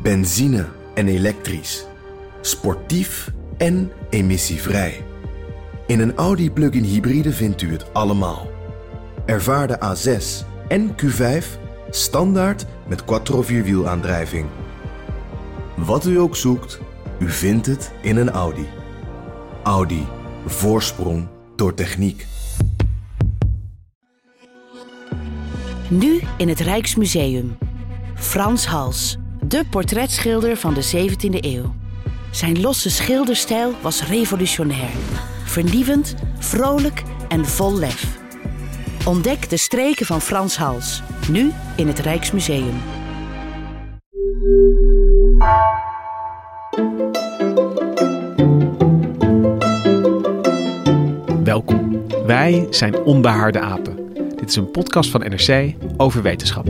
Benzine en elektrisch. Sportief en emissievrij. In een Audi plug-in hybride vindt u het allemaal. Ervaar de A6 en Q5 standaard met quattro vierwielaandrijving. Wat u ook zoekt, u vindt het in een Audi. Audi. Voorsprong door techniek. Nu in het Rijksmuseum. Frans Hals, de portretschilder van de 17e eeuw. Zijn losse schilderstijl was revolutionair. Vernieuwend, vrolijk en vol lef. Ontdek de streken van Frans Hals. Nu in het Rijksmuseum. Welkom. Wij zijn Onbehaarde Apen. Dit is een podcast van NRC over wetenschap.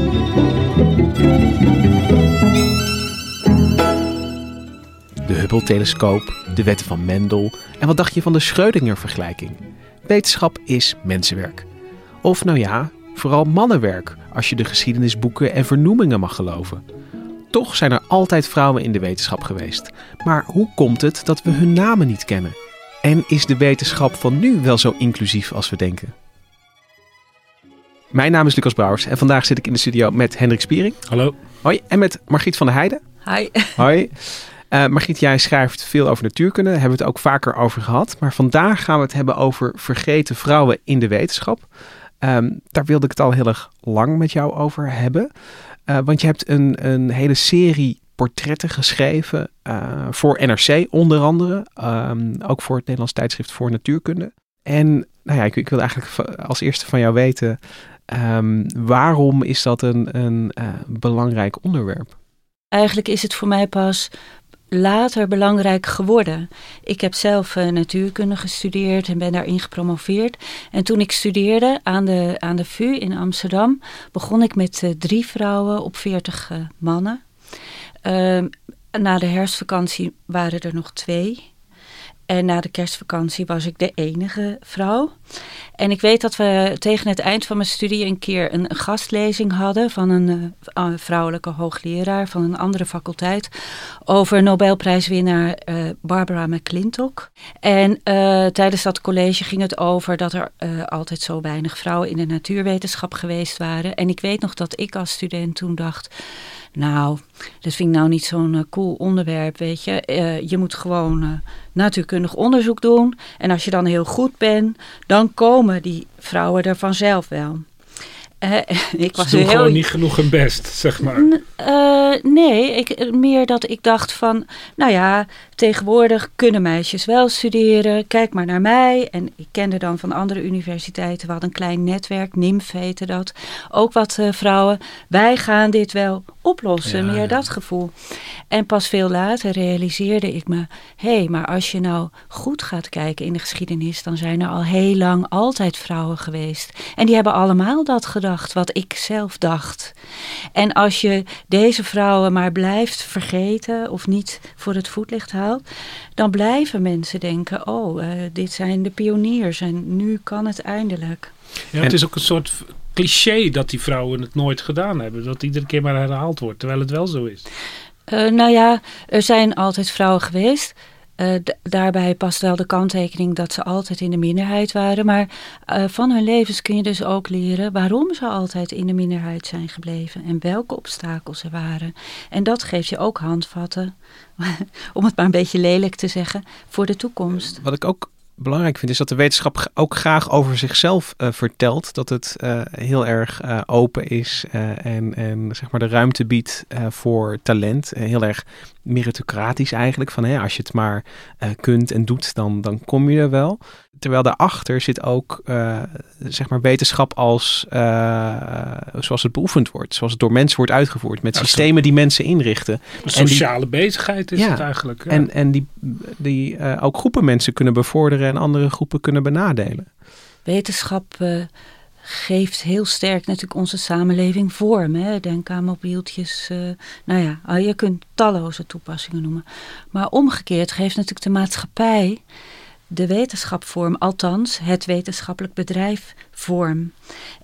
De Hubble-telescoop, de wetten van Mendel en wat dacht je van de Schrödinger-vergelijking? Wetenschap is mensenwerk. Of nou ja, vooral mannenwerk als je de geschiedenisboeken en vernoemingen mag geloven. Toch zijn er altijd vrouwen in de wetenschap geweest. Maar hoe komt het dat we hun namen niet kennen? En is de wetenschap van nu wel zo inclusief als we denken? Mijn naam is Lucas Brouwers en vandaag zit ik in de studio met Hendrik Spiering. Hallo. Hoi. En met Margriet van der Heijden. Hi. Hoi. Margriet, jij schrijft veel over natuurkunde. Daar hebben we het ook vaker over gehad. Maar vandaag gaan we het hebben over vergeten vrouwen in de wetenschap. Daar wilde ik het al heel erg lang met jou over hebben. Want je hebt een hele serie portretten geschreven voor NRC onder andere. Ook voor het Nederlands Tijdschrift voor Natuurkunde. En nou ja, ik wil eigenlijk als eerste van jou weten, waarom is dat een belangrijk onderwerp? Eigenlijk is het voor mij pas later belangrijk geworden. Ik heb zelf natuurkunde gestudeerd en ben daarin gepromoveerd. En toen ik studeerde aan de VU in Amsterdam, begon ik met 3 vrouwen op 40 mannen. Na de herfstvakantie waren er nog 2. En na de kerstvakantie was ik de enige vrouw. En ik weet dat we tegen het eind van mijn studie een keer een gastlezing hadden van een vrouwelijke hoogleraar van een andere faculteit over Nobelprijswinnaar Barbara McClintock. En tijdens dat college ging het over dat er altijd zo weinig vrouwen in de natuurwetenschap geweest waren. En ik weet nog dat ik als student toen dacht, nou, dat vind ik nou niet zo'n cool onderwerp, weet je. Je moet gewoon natuurkundig onderzoek doen. En als je dan heel goed bent, dan komen die vrouwen er vanzelf wel. Ik was ze doen gewoon niet genoeg hun best, zeg maar. Nee, meer dat ik dacht van, nou ja, tegenwoordig kunnen meisjes wel studeren. Kijk maar naar mij. En ik kende dan van andere universiteiten, we hadden een klein netwerk, NIMF heette dat. Ook wat vrouwen. Wij gaan dit wel oplossen, meer dat gevoel. En pas veel later realiseerde ik me, maar als je nou goed gaat kijken in de geschiedenis, dan zijn er al heel lang altijd vrouwen geweest. En die hebben allemaal dat gedacht, wat ik zelf dacht. En als je deze vrouwen maar blijft vergeten of niet voor het voetlicht haalt, dan blijven mensen denken, dit zijn de pioniers en nu kan het eindelijk. Ja, het is ook een soort cliché dat die vrouwen het nooit gedaan hebben. Dat iedere keer maar herhaald wordt, terwijl het wel zo is. Nou ja, er zijn altijd vrouwen geweest. Daarbij past wel de kanttekening dat ze altijd in de minderheid waren. Maar van hun levens kun je dus ook leren waarom ze altijd in de minderheid zijn gebleven. En welke obstakels er waren. En dat geeft je ook handvatten, om het maar een beetje lelijk te zeggen, voor de toekomst. Wat ik ook belangrijk vind is dat de wetenschap ook graag over zichzelf vertelt. Dat het heel erg open is en zeg maar de ruimte biedt voor talent. Heel erg meritocratisch eigenlijk. Van als je het maar kunt en doet, dan kom je er wel. Terwijl daarachter zit ook zeg maar wetenschap als zoals het beoefend wordt. Zoals het door mensen wordt uitgevoerd. Met systemen die mensen inrichten. Een sociale bezigheid is het eigenlijk. Ja. En die ook groepen mensen kunnen bevorderen en andere groepen kunnen benadelen. Wetenschap geeft heel sterk natuurlijk onze samenleving vorm. Hè? Denk aan mobieltjes. Je kunt talloze toepassingen noemen. Maar omgekeerd geeft natuurlijk de maatschappij de wetenschap vorm. Althans, het wetenschappelijk bedrijf vorm.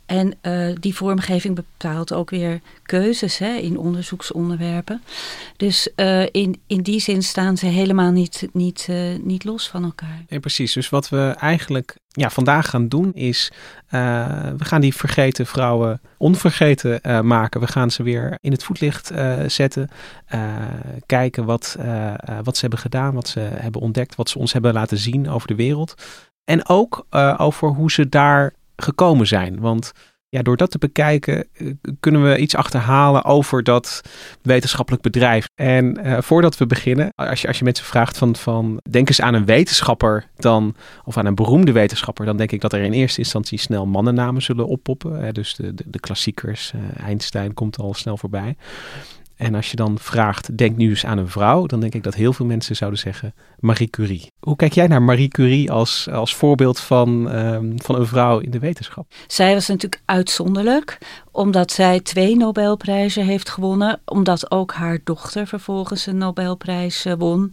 En die vormgeving bepaalt ook weer keuzes in onderzoeksonderwerpen. Dus in die zin staan ze helemaal niet los van elkaar. Ja, precies. Dus wat we eigenlijk vandaag gaan doen is, we gaan die vergeten vrouwen onvergeten maken. We gaan ze weer in het voetlicht zetten. Kijken wat ze hebben gedaan, wat ze hebben ontdekt, wat ze ons hebben laten zien over de wereld. En ook over hoe ze daar gekomen zijn. Want door dat te bekijken kunnen we iets achterhalen over dat wetenschappelijk bedrijf. En voordat we beginnen, als je mensen vraagt van denk eens aan een wetenschapper of aan een beroemde wetenschapper, dan denk ik dat er in eerste instantie snel mannennamen zullen oppoppen. Dus de klassiekers, Einstein komt al snel voorbij. En als je dan vraagt, denk nu eens aan een vrouw, dan denk ik dat heel veel mensen zouden zeggen Marie Curie. Hoe kijk jij naar Marie Curie als voorbeeld van een vrouw in de wetenschap? Zij was natuurlijk uitzonderlijk, omdat zij 2 Nobelprijzen heeft gewonnen. Omdat ook haar dochter vervolgens een Nobelprijs won.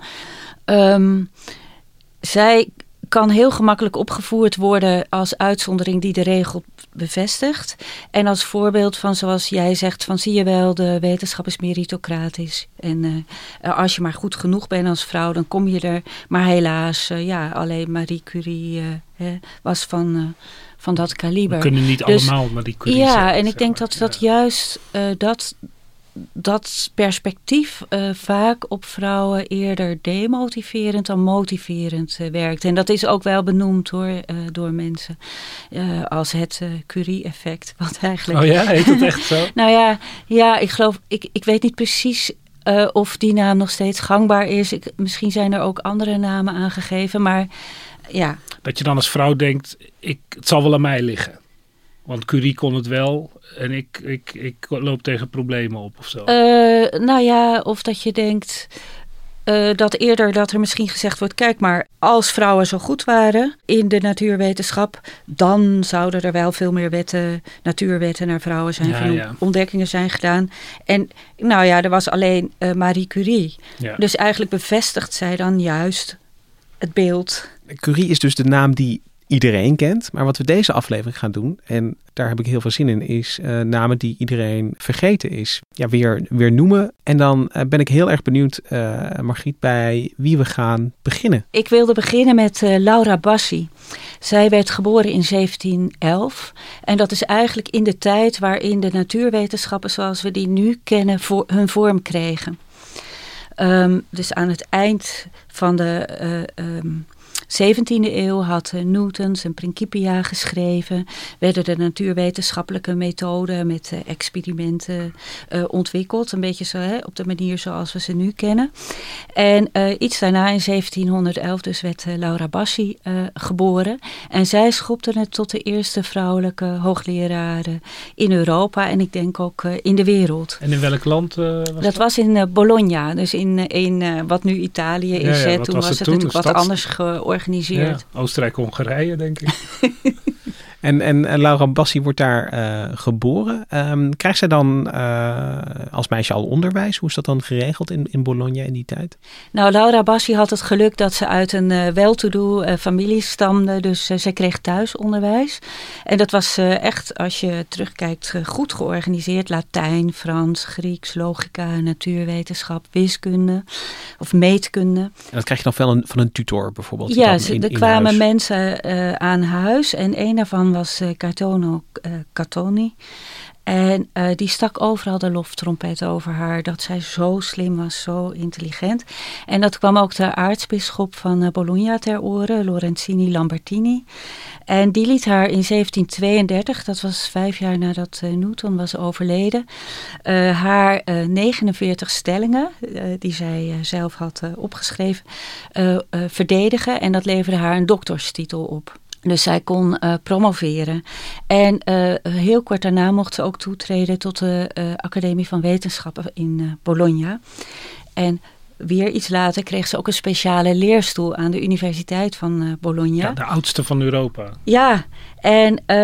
Zij kan heel gemakkelijk opgevoerd worden als uitzondering die de regel bevestigt. En als voorbeeld van, zoals jij zegt, van zie je wel, de wetenschap is meritocratisch. En als je maar goed genoeg bent als vrouw, dan kom je er. Maar helaas, alleen Marie Curie was van dat kaliber. We kunnen niet allemaal Marie Curie zijn. Ja, en ik denk dat juist dat perspectief vaak op vrouwen eerder demotiverend dan motiverend werkt. En dat is ook wel benoemd door mensen als het Curie-effect. Wat eigenlijk... Oh ja, heet het echt zo? Nou ja, ik geloof, ik weet niet precies of die naam nog steeds gangbaar is. Misschien zijn er ook andere namen aangegeven, maar ja. Dat je dan als vrouw denkt, het zal wel aan mij liggen. Want Curie kon het wel en ik loop tegen problemen op of zo. Of dat je denkt dat er misschien gezegd wordt, kijk maar, als vrouwen zo goed waren in de natuurwetenschap, dan zouden er wel veel meer natuurwetten naar vrouwen zijn, ontdekkingen zijn gedaan. En er was alleen Marie Curie. Ja. Dus eigenlijk bevestigt zij dan juist het beeld. Curie is dus de naam die iedereen kent. Maar wat we deze aflevering gaan doen, en daar heb ik heel veel zin in, is namen die iedereen vergeten is. Ja, weer noemen. En dan ben ik heel erg benieuwd, Margriet, bij wie we gaan beginnen. Ik wilde beginnen met Laura Bassi. Zij werd geboren in 1711. En dat is eigenlijk in de tijd waarin de natuurwetenschappen zoals we die nu kennen hun vorm kregen. Dus aan het eind van de 17e eeuw had Newton zijn Principia geschreven. Werden de natuurwetenschappelijke methoden met experimenten ontwikkeld. Een beetje zo op de manier zoals we ze nu kennen. En iets daarna in 1711 dus werd Laura Bassi geboren. En zij schopte het tot de eerste vrouwelijke hoogleraren in Europa. En ik denk ook in de wereld. En in welk land was dat? Was in Bologna. Dus in wat nu Italië is. Ja, toen was het natuurlijk wat anders georganiseerd. Ja, Oostenrijk-Hongarije, denk ik. En Laura Bassi wordt daar geboren. Krijgt zij dan als meisje al onderwijs? Hoe is dat dan geregeld in Bologna in die tijd? Nou, Laura Bassi had het geluk dat ze uit een wel-to-do familie stamde. Dus zij kreeg thuisonderwijs. En dat was echt, als je terugkijkt, goed georganiseerd. Latijn, Frans, Grieks, logica, natuurwetenschap, wiskunde of meetkunde. En dat krijg je dan van een tutor bijvoorbeeld? Ja, er kwamen mensen aan huis en een daarvan was Gaetano Catoni. En die stak overal de loftrompet over haar, dat zij zo slim was, zo intelligent. En dat kwam ook de aartsbisschop van Bologna ter oren, Lorenzini Lambertini. En die liet haar in 1732, dat was 5 jaar nadat Newton was overleden, haar 49 stellingen, die zij zelf had opgeschreven, verdedigen. En dat leverde haar een doctorstitel op. Dus zij kon promoveren. En heel kort daarna mocht ze ook toetreden tot de Academie van Wetenschappen in Bologna. En weer iets later kreeg ze ook een speciale leerstoel aan de Universiteit van Bologna. Ja, de oudste van Europa. Ja, en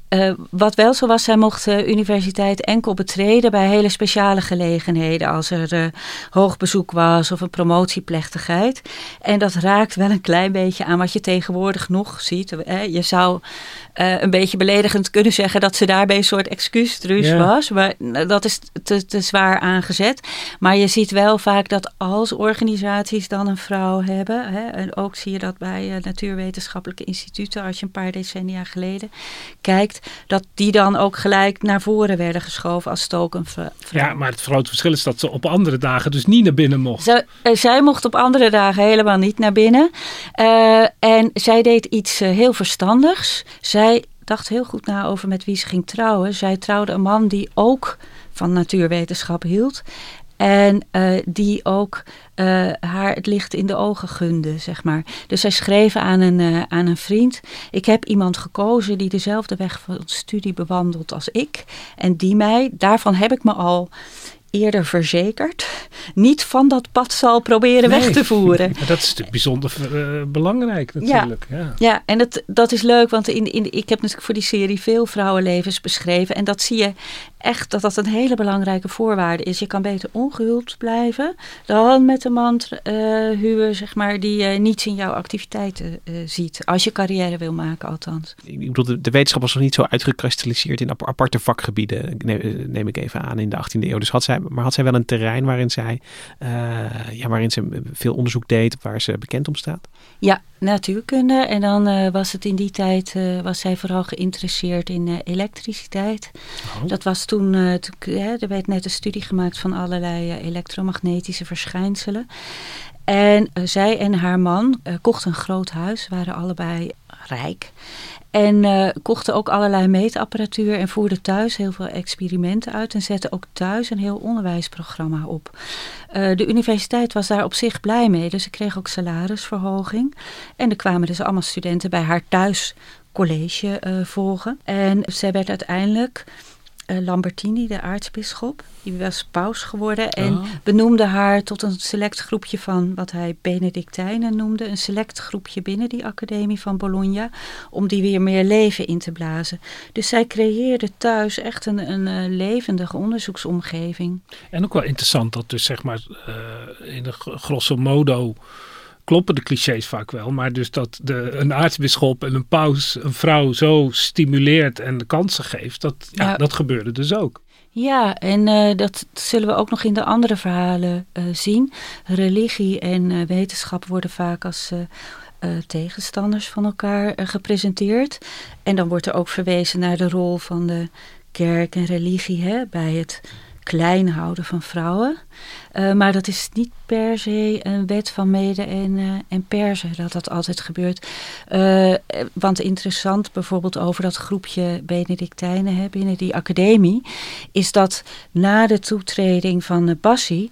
wat wel zo was, zij mocht de universiteit enkel betreden bij hele speciale gelegenheden. Als er hoog bezoek was of een promotieplechtigheid. En dat raakt wel een klein beetje aan wat je tegenwoordig nog ziet. Je zou een beetje beledigend kunnen zeggen dat ze daarbij een soort excuustruus was. Maar dat is te zwaar aangezet. Maar je ziet wel vaak dat als organisaties dan een vrouw hebben. En ook zie je dat bij natuurwetenschappelijke instituten, als je een paar decennia geleden kijkt, dat die dan ook gelijk naar voren werden geschoven als tokenvrouw. Ja, maar het grote verschil is dat ze op andere dagen dus niet naar binnen mocht. Zij mocht op andere dagen helemaal niet naar binnen. En zij deed iets heel verstandigs. Zij dacht heel goed na over met wie ze ging trouwen. Zij trouwde een man die ook van natuurwetenschap hield. En die ook haar het licht in de ogen gunde, zeg maar. Dus zij schreef aan een vriend: ik heb iemand gekozen die dezelfde weg van studie bewandelt als ik. En die mij, daarvan heb ik me al eerder verzekerd, niet van dat pad zal proberen weg te voeren. Ja, dat is natuurlijk bijzonder belangrijk natuurlijk. Ja, en dat is leuk, want ik heb natuurlijk voor die serie veel vrouwenlevens beschreven. En dat zie je echt dat een hele belangrijke voorwaarde is. Je kan beter ongehuwd blijven dan met een man huwen, zeg maar, die niets in jouw activiteiten ziet. Als je carrière wil maken, althans. Ik bedoel, de wetenschap was nog niet zo uitgekristalliseerd in aparte vakgebieden, neem ik even aan, in de 18e eeuw. Dus had zij wel een terrein waarin ze veel onderzoek deed, waar ze bekend om staat? Ja, natuurkunde. En dan was het in die tijd, was zij vooral geïnteresseerd in elektriciteit. Oh. Dat was toen, er werd net een studie gemaakt van allerlei elektromagnetische verschijnselen. En zij en haar man kochten een groot huis, waren allebei rijk. En kochten ook allerlei meetapparatuur en voerden thuis heel veel experimenten uit. En zetten ook thuis een heel onderwijsprogramma op. De universiteit was daar op zich blij mee. Dus ze kreeg ook salarisverhoging. En er kwamen dus allemaal studenten bij haar thuis college volgen. En zij werd uiteindelijk Lambertini, de aartsbisschop, die was paus geworden en benoemde haar tot een select groepje van wat hij Benedictijnen noemde. Een select groepje binnen die academie van Bologna, om die weer meer leven in te blazen. Dus zij creëerde thuis echt een levendige onderzoeksomgeving. En ook wel interessant dat dus zeg maar in de grosso modo kloppen de clichés vaak wel, maar dus dat een aartsbisschop en een paus een vrouw zo stimuleert en de kansen geeft, dat gebeurde dus ook. Ja, en dat zullen we ook nog in de andere verhalen zien. Religie en wetenschap worden vaak als tegenstanders van elkaar gepresenteerd. En dan wordt er ook verwezen naar de rol van de kerk en religie bij het klein houden van vrouwen. Maar dat is niet per se een wet van mede en persen dat altijd gebeurt. Want interessant bijvoorbeeld over dat groepje Benedictijnen binnen die academie, is dat na de toetreding van Bassi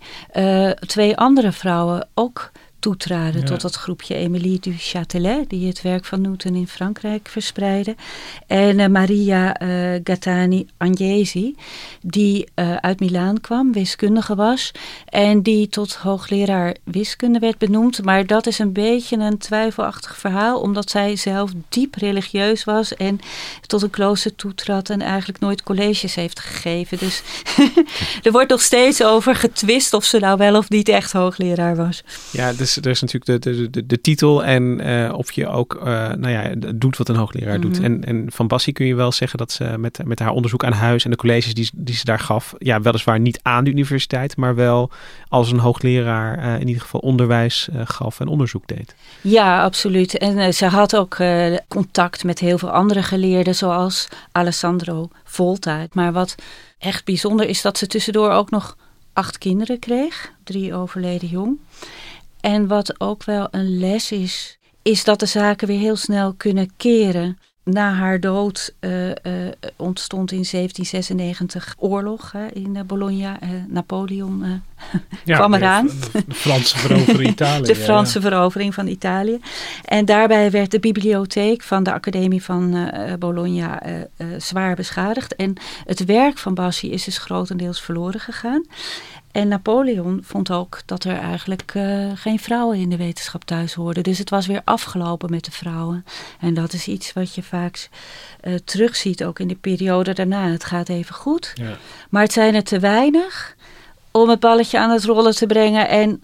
2 andere vrouwen ook toetraden tot dat groepje. Émilie du Châtelet, die het werk van Newton in Frankrijk verspreidde. En Maria Gattani Agnesi, die uit Milaan kwam, wiskundige was. En die tot hoogleraar wiskunde werd benoemd. Maar dat is een beetje een twijfelachtig verhaal, omdat zij zelf diep religieus was en tot een klooster toetrad en eigenlijk nooit colleges heeft gegeven. Dus er wordt nog steeds over getwist of ze nou wel of niet echt hoogleraar was. Ja, dus er is natuurlijk de titel en of je ook doet wat een hoogleraar doet. En van Bassi kun je wel zeggen dat ze met haar onderzoek aan huis en de colleges die ze daar gaf, ja, weliswaar niet aan de universiteit, maar wel als een hoogleraar in ieder geval onderwijs gaf en onderzoek deed. Ja, absoluut. En ze had ook contact met heel veel andere geleerden, zoals Alessandro Volta. Maar wat echt bijzonder is dat ze tussendoor ook nog 8 kinderen kreeg, 3 overleden jong. En wat ook wel een les is dat de zaken weer heel snel kunnen keren. Na haar dood ontstond in 1796 oorlog in Bologna. Napoleon kwam eraan. De Franse verovering Italië. De Franse verovering van Italië. En daarbij werd de bibliotheek van de Academie van Bologna zwaar beschadigd. En het werk van Bassi is dus grotendeels verloren gegaan. En Napoleon vond ook dat er eigenlijk geen vrouwen in de wetenschap thuis hoorden. Dus het was weer afgelopen met de vrouwen. En dat is iets wat je vaak terugziet, ook in de periode daarna. Het gaat even goed, maar het zijn er te weinig om het balletje aan het rollen te brengen en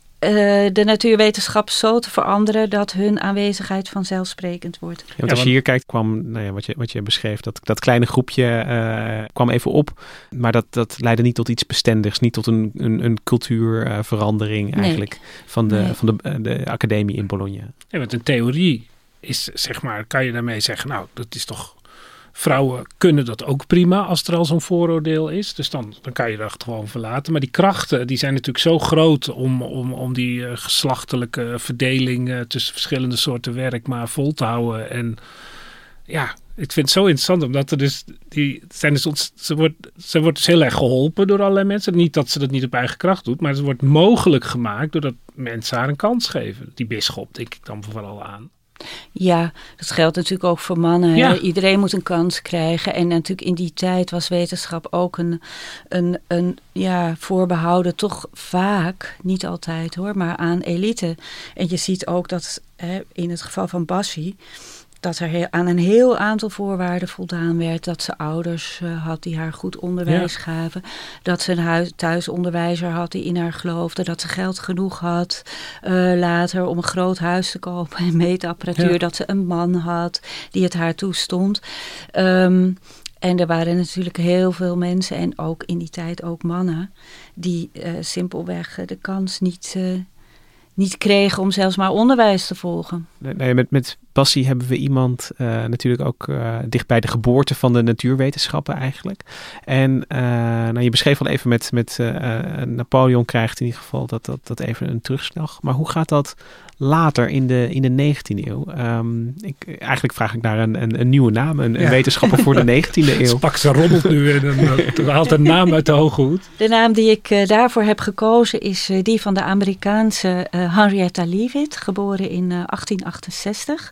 de natuurwetenschap zo te veranderen dat hun aanwezigheid vanzelfsprekend wordt. Ja, want als je hier kijkt, kwam wat je beschreef, dat kleine groepje kwam even op, maar dat leidde niet tot iets bestendigs, niet tot een cultuurverandering eigenlijk van de academie in Bologna. Ja, want in theorie is, zeg maar, kan je daarmee zeggen, nou, dat is toch, vrouwen kunnen dat ook prima als er al zo'n vooroordeel is. Dus dan kan je dat gewoon verlaten. Maar die krachten die zijn natuurlijk zo groot om die geslachtelijke verdeling tussen verschillende soorten werk maar vol te houden. En ja, ik vind het zo interessant omdat er dus ze wordt dus heel erg geholpen door allerlei mensen. Niet dat ze dat niet op eigen kracht doet, maar het wordt mogelijk gemaakt doordat mensen haar een kans geven. Die bisschop denk ik dan vooral aan. Ja, dat geldt natuurlijk ook voor mannen. Ja. Iedereen moet een kans krijgen. En natuurlijk in die tijd was wetenschap ook een voorbehouden, toch vaak, niet altijd hoor, maar aan elite. En je ziet ook dat in het geval van Bassi, dat er aan een heel aantal voorwaarden voldaan werd. Dat ze ouders had die haar goed onderwijs gaven. Dat ze een thuisonderwijzer had die in haar geloofde. Dat ze geld genoeg had later om een groot huis te kopen en meetapparatuur. Ja. Dat ze een man had die het haar toestond. En er waren natuurlijk heel veel mensen en ook in die tijd ook mannen die simpelweg de kans niet kregen om zelfs maar onderwijs te volgen. Nee, met Bassi hebben we iemand natuurlijk ook dicht bij de geboorte van de natuurwetenschappen eigenlijk. En je beschreef al even met Napoleon krijgt in ieder geval dat even een terugslag. Maar hoe gaat dat later in de 19e eeuw? Eigenlijk vraag ik naar een nieuwe naam, een wetenschapper voor de 19e eeuw. Ze rommelt nu en haalt een naam uit de hoge hoed. De naam die ik daarvoor heb gekozen is die van de Amerikaanse Henrietta Leavitt, geboren in 1868.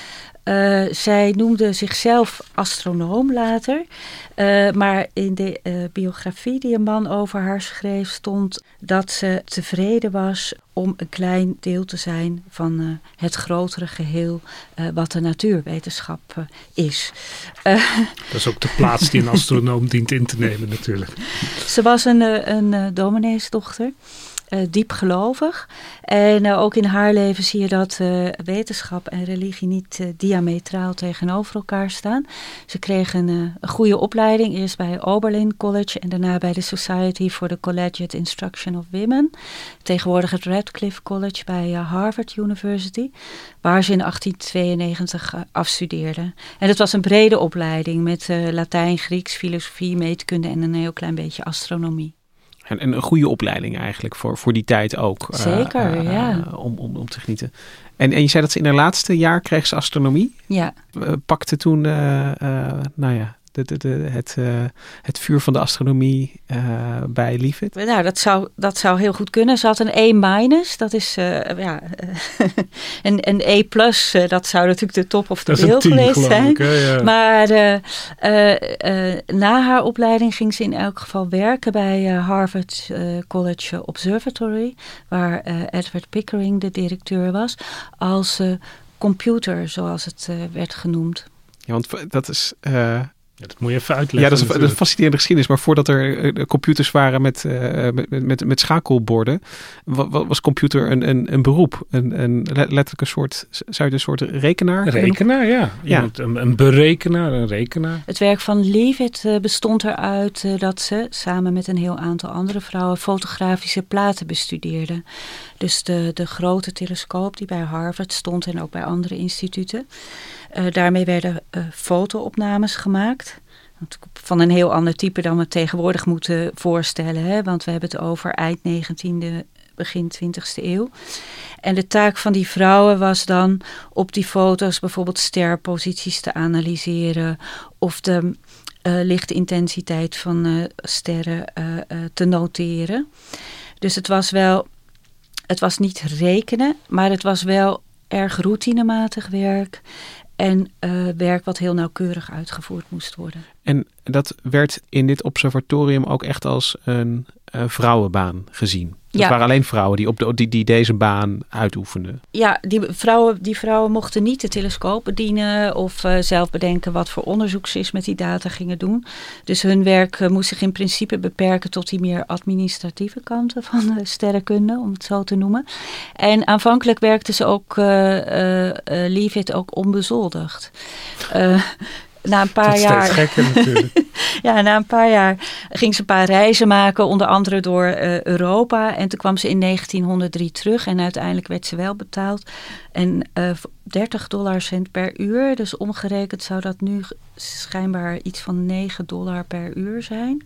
Zij noemde zichzelf astronoom later. Maar in de biografie die een man over haar schreef stond dat ze tevreden was om een klein deel te zijn van het grotere geheel wat de natuurwetenschap is. Dat is ook de plaats die een astronoom dient in te nemen natuurlijk. Ze was een domineesdochter. Diep gelovig. En ook in haar leven zie je dat wetenschap en religie niet diametraal tegenover elkaar staan. Ze kreeg een goede opleiding, eerst bij Oberlin College en daarna bij de Society for the Collegiate Instruction of Women. Tegenwoordig het Radcliffe College bij Harvard University, waar ze in 1892 afstudeerde. En het was een brede opleiding met Latijn, Grieks, filosofie, meetkunde en een heel klein beetje astronomie. En een goede opleiding eigenlijk voor die tijd ook. Zeker, ja. Om te genieten. En je zei dat ze in haar laatste jaar kreeg ze astronomie. Ja. Pakte toen, het vuur van de astronomie bij Leavitt? Nou, dat zou heel goed kunnen. Ze had een E-, dat is een E+, dat zou natuurlijk de top of de wereld geweest zijn. Maar na haar opleiding ging ze in elk geval werken bij Harvard College Observatory, waar Edward Pickering de directeur was, als computer, zoals het werd genoemd. Ja, want dat is... dat moet je even uitleggen. Ja, dat is een fascinerende geschiedenis. Maar voordat er computers waren met schakelborden, was computer een beroep. Letterlijk een soort, zou je het een soort rekenaar? Een rekenaar, ja. Een berekenaar, een rekenaar. Het werk van Leavitt bestond eruit dat ze samen met een heel aantal andere vrouwen fotografische platen bestudeerde. Dus de grote telescoop die bij Harvard stond en ook bij andere instituten. Daarmee werden fotoopnames gemaakt. Van een heel ander type dan we tegenwoordig moeten voorstellen. Hè? Want we hebben het over eind 19e, begin 20e eeuw. En de taak van die vrouwen was dan op die foto's bijvoorbeeld sterposities te analyseren. Of de lichtintensiteit van sterren te noteren. Dus het was niet rekenen, maar het was wel erg routinematig werk. En werk wat heel nauwkeurig uitgevoerd moest worden. En dat werd in dit observatorium ook echt als een vrouwenbaan gezien. Het Ja. waren alleen vrouwen die deze baan uitoefenden. Ja, die vrouwen mochten niet de telescoop bedienen of zelf bedenken wat voor onderzoek ze met die data gingen doen. Dus hun werk moest zich in principe beperken tot die meer administratieve kanten van de sterrenkunde, om het zo te noemen. En aanvankelijk werkte ze ook, Leavitt, ook onbezoldigd. Na een paar jaar. Dat is steeds gekker natuurlijk. Ja, na een paar jaar ging ze een paar reizen maken, onder andere door Europa. En toen kwam ze in 1903 terug en uiteindelijk werd ze wel betaald. En $30 per uur, dus omgerekend zou dat nu schijnbaar iets van $9 per uur zijn.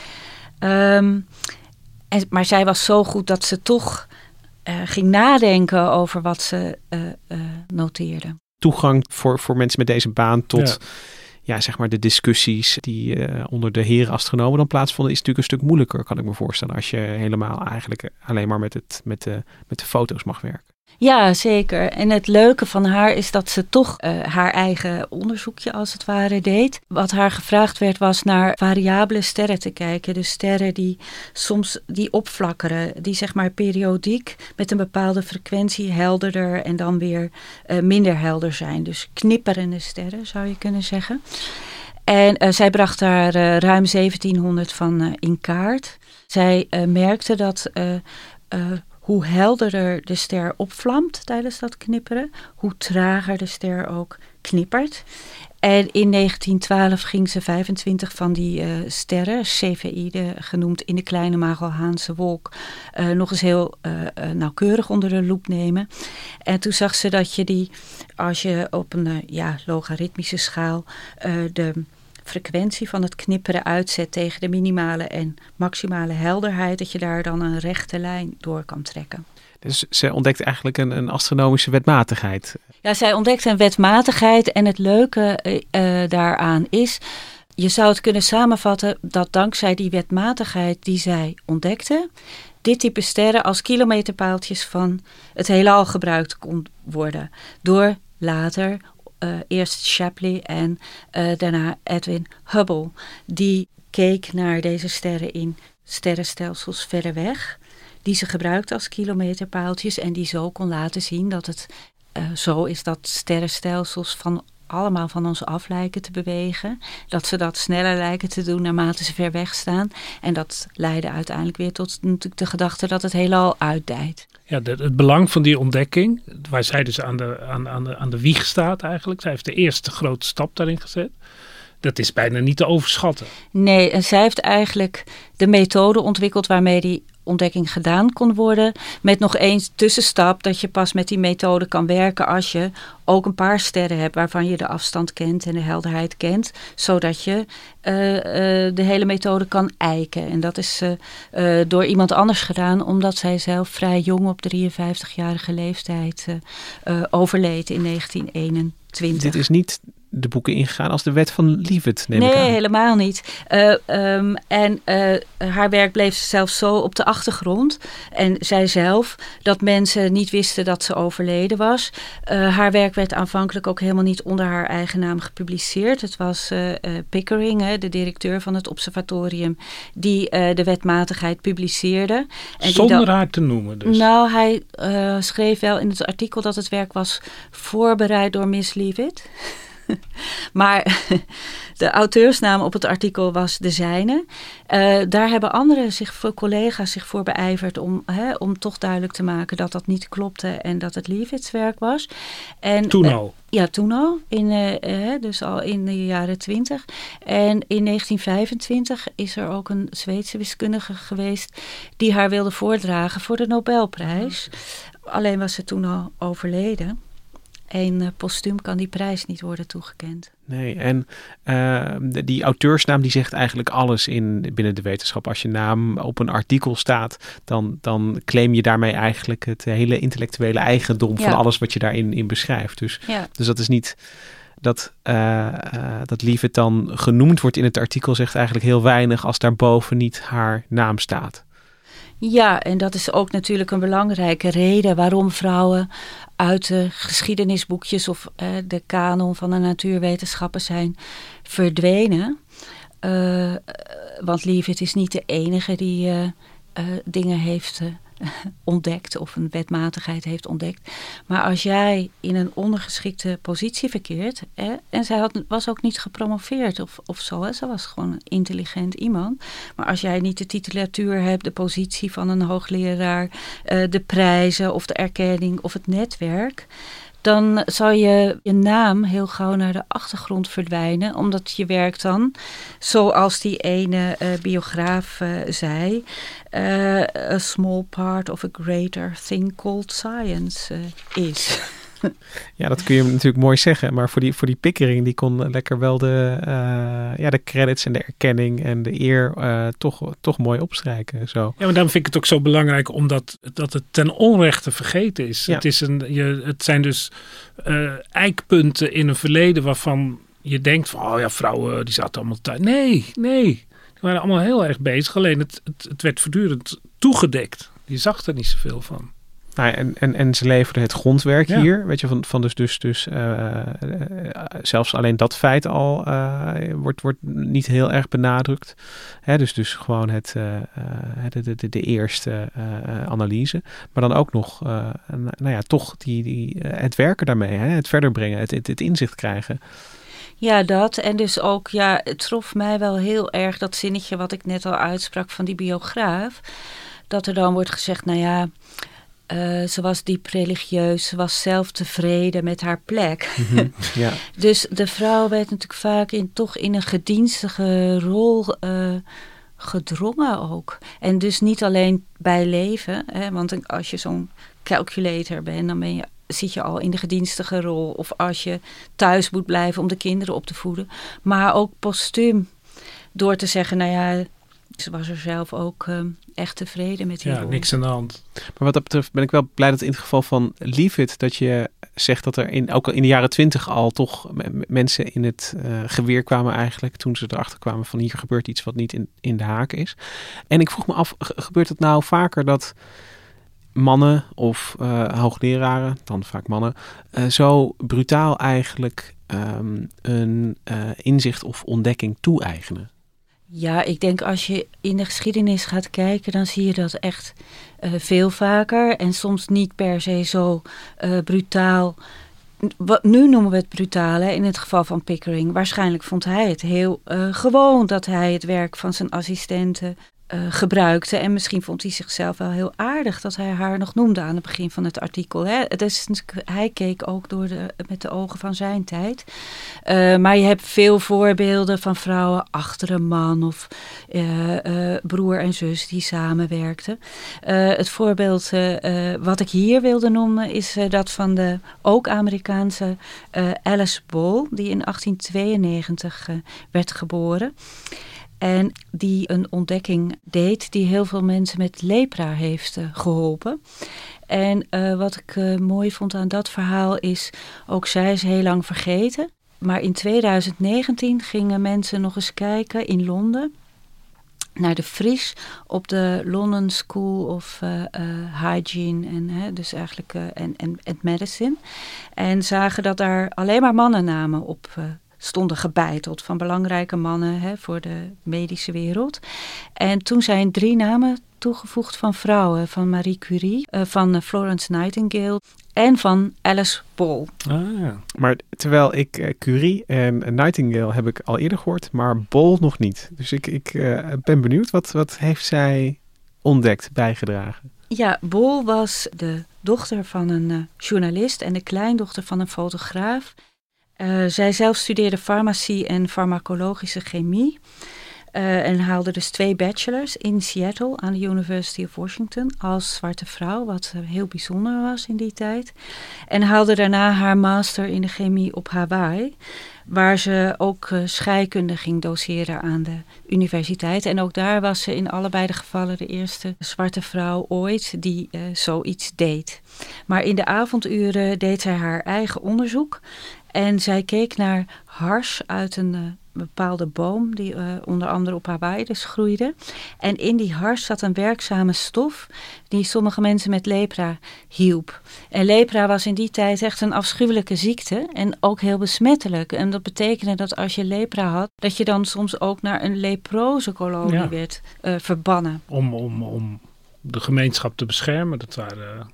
Maar zij was zo goed dat ze toch ging nadenken over wat ze noteerde. Toegang voor mensen met deze baan tot... Ja, zeg maar de discussies die onder de heren astronomen dan plaatsvonden, is natuurlijk een stuk moeilijker, kan ik me voorstellen, als je helemaal eigenlijk alleen maar met de foto's mag werken. Ja, zeker. En het leuke van haar is dat ze toch haar eigen onderzoekje als het ware deed. Wat haar gevraagd werd was naar variabele sterren te kijken. Dus sterren die soms opflakkeren, die zeg maar periodiek met een bepaalde frequentie helderder en dan weer minder helder zijn. Dus knipperende sterren zou je kunnen zeggen. En zij bracht daar ruim 1700 van in kaart. Zij merkte dat... hoe helderder de ster opvlamt tijdens dat knipperen, hoe trager de ster ook knippert. En in 1912 ging ze 25 van die sterren, Cepheïden genoemd in de kleine Magelhaanse wolk, nog eens heel nauwkeurig onder de loep nemen. En toen zag ze dat je die, als je op een logaritmische schaal de frequentie van het knipperen uitzet tegen de minimale en maximale helderheid, dat je daar dan een rechte lijn door kan trekken. Dus ze ontdekt eigenlijk een astronomische wetmatigheid. Ja, zij ontdekte een wetmatigheid en het leuke daaraan is, je zou het kunnen samenvatten dat dankzij die wetmatigheid die zij ontdekte, dit type sterren als kilometerpaaltjes van het heelal gebruikt kon worden door later eerst Shapley en daarna Edwin Hubble. Die keek naar deze sterren in sterrenstelsels verder weg, die ze gebruikte als kilometerpaaltjes en die zo kon laten zien dat het zo is dat sterrenstelsels allemaal van ons af lijken te bewegen. Dat ze dat sneller lijken te doen naarmate ze ver weg staan. En dat leidde uiteindelijk weer tot natuurlijk de gedachte dat het heelal uitdijt. Ja, het belang van die ontdekking, waar zij dus aan de wieg staat eigenlijk. Zij heeft de eerste grote stap daarin gezet. Dat is bijna niet te overschatten. Nee, en zij heeft eigenlijk de methode ontwikkeld waarmee die ontdekking gedaan kon worden. Met nog eens tussenstap dat je pas met die methode kan werken als je ook een paar sterren hebt waarvan je de afstand kent en de helderheid kent. Zodat je de hele methode kan eiken. En dat is door iemand anders gedaan omdat zij zelf vrij jong op 53-jarige leeftijd overleed in 1921. Dit is niet de boeken ingegaan als de wet van Leavitt, neem ik aan. Nee, helemaal niet. Haar werk bleef zelfs zo op de achtergrond. En zij zelf dat mensen niet wisten dat ze overleden was. Haar werk werd aanvankelijk ook helemaal niet onder haar eigen naam gepubliceerd. Het was Pickering, de directeur van het observatorium, die de wetmatigheid publiceerde. En zonder haar te noemen dus. Nou, hij schreef wel in het artikel dat het werk was voorbereid door Miss Leavitt. Maar de auteursnaam op het artikel was de zijne. Daar hebben collega's zich voor beijverd om toch duidelijk te maken dat dat niet klopte en dat het Leavitts werk was. En, toen al? Ja, toen al. Dus al in de jaren 20. En in 1925 is er ook een Zweedse wiskundige geweest die haar wilde voordragen voor de Nobelprijs. Alleen was ze toen al overleden. En postuum kan die prijs niet worden toegekend. Nee, en die auteursnaam die zegt eigenlijk alles binnen de wetenschap. Als je naam op een artikel staat, dan claim je daarmee eigenlijk het hele intellectuele eigendom van alles wat je daarin beschrijft. Dus dat is niet dat Leavitt dan genoemd wordt in het artikel, zegt eigenlijk heel weinig als daarboven niet haar naam staat. Ja, en dat is ook natuurlijk een belangrijke reden waarom vrouwen uit de geschiedenisboekjes of de kanon van de natuurwetenschappen zijn verdwenen. Want Leavitt is niet de enige dingen heeft ontdekt of een wetmatigheid heeft ontdekt. Maar als jij in een ondergeschikte positie verkeert, en zij was ook niet gepromoveerd of zo, hè, ze was gewoon een intelligent iemand. Maar als jij niet de titulatuur hebt, de positie van een hoogleraar, de prijzen of de erkenning of het netwerk, dan zal je naam heel gauw naar de achtergrond verdwijnen. Omdat je werk dan, zoals die ene biograaf zei, a small part of a greater thing called science is. Ja, dat kun je natuurlijk mooi zeggen. Maar voor die Pickering, die kon lekker wel de credits en de erkenning en de eer toch mooi opstrijken. Zo. Ja, maar daarom vind ik het ook zo belangrijk omdat het ten onrechte vergeten is. Ja. Het zijn dus eikpunten in een verleden waarvan je denkt van, vrouwen die zaten allemaal thuis. Nee. Die waren allemaal heel erg bezig. Alleen het werd voortdurend toegedekt. Je zag er niet zoveel van. Nou, en ze leverden het grondwerk hier, weet je, van dus zelfs alleen dat feit al wordt niet heel erg benadrukt. Hè, dus gewoon de eerste analyse, maar dan ook nog, toch het werken daarmee, hè, het verder brengen, het inzicht krijgen. Ja, dat. En dus ook, het trof mij wel heel erg dat zinnetje wat ik net al uitsprak van die biograaf, dat er dan wordt gezegd, ze was diep religieus, ze was zelf tevreden met haar plek. Mm-hmm, ja. Dus de vrouw werd natuurlijk vaak toch in een gedienstige rol gedrongen ook. En dus niet alleen bij leven, hè, want als je zo'n calculator bent, dan zit je al in de gedienstige rol. Of als je thuis moet blijven om de kinderen op te voeden. Maar ook postuum, door te zeggen, ze was er zelf ook echt tevreden met die rol. Ja, niks aan de hand. Maar wat dat betreft ben ik wel blij dat in het geval van Leave It, dat je zegt dat er ook al in de jaren 20 al toch mensen in het geweer kwamen eigenlijk, toen ze erachter kwamen van hier gebeurt iets wat niet in de haak is. En ik vroeg me af, gebeurt het nou vaker dat mannen of hoogleraren, dan vaak mannen, zo brutaal eigenlijk een inzicht of ontdekking toe-eigenen? Ja, ik denk als je in de geschiedenis gaat kijken, dan zie je dat echt veel vaker. En soms niet per se zo brutaal. Nu noemen we het brutaal, hè, in het geval van Pickering. Waarschijnlijk vond hij het heel gewoon dat hij het werk van zijn assistenten gebruikte. En misschien vond hij zichzelf wel heel aardig dat hij haar nog noemde aan het begin van het artikel. Hè. Hij keek ook met de ogen van zijn tijd. Maar je hebt veel voorbeelden van vrouwen achter een man of broer en zus die samenwerkten. Het voorbeeld wat ik hier wilde noemen is dat van de ook Amerikaanse Alice Ball, die in 1892 werd geboren. En die een ontdekking deed die heel veel mensen met lepra heeft geholpen. En wat ik mooi vond aan dat verhaal is, ook zij is heel lang vergeten. Maar in 2019 gingen mensen nog eens kijken in Londen naar de Fries op de London School of Hygiene en Medicine. En zagen dat daar alleen maar mannennamen op stonden gebeiteld van belangrijke mannen voor de medische wereld. En toen zijn 3 namen toegevoegd van vrouwen, van Marie Curie, van Florence Nightingale en van Alice Ball. Ah, ja. Maar terwijl ik Curie en Nightingale heb ik al eerder gehoord, maar Ball nog niet. Dus ik ben benieuwd, wat heeft zij ontdekt, bijgedragen? Ja, Ball was de dochter van een journalist en de kleindochter van een fotograaf. Zij zelf studeerde farmacie en farmacologische chemie. En haalde dus 2 bachelors in Seattle aan de University of Washington als zwarte vrouw, wat heel bijzonder was in die tijd. En haalde daarna haar master in de chemie op Hawaii, waar ze ook scheikunde ging doseren aan de universiteit. En ook daar was ze in allebei de gevallen de eerste zwarte vrouw ooit die zoiets deed. Maar in de avonduren deed zij haar eigen onderzoek. En zij keek naar hars uit een bepaalde boom die onder andere op Hawaii dus groeide. En in die hars zat een werkzame stof die sommige mensen met lepra hielp. En lepra was in die tijd echt een afschuwelijke ziekte en ook heel besmettelijk. En dat betekende dat als je lepra had, dat je dan soms ook naar een leprosekolonie werd verbannen. Om de gemeenschap te beschermen. Dat waren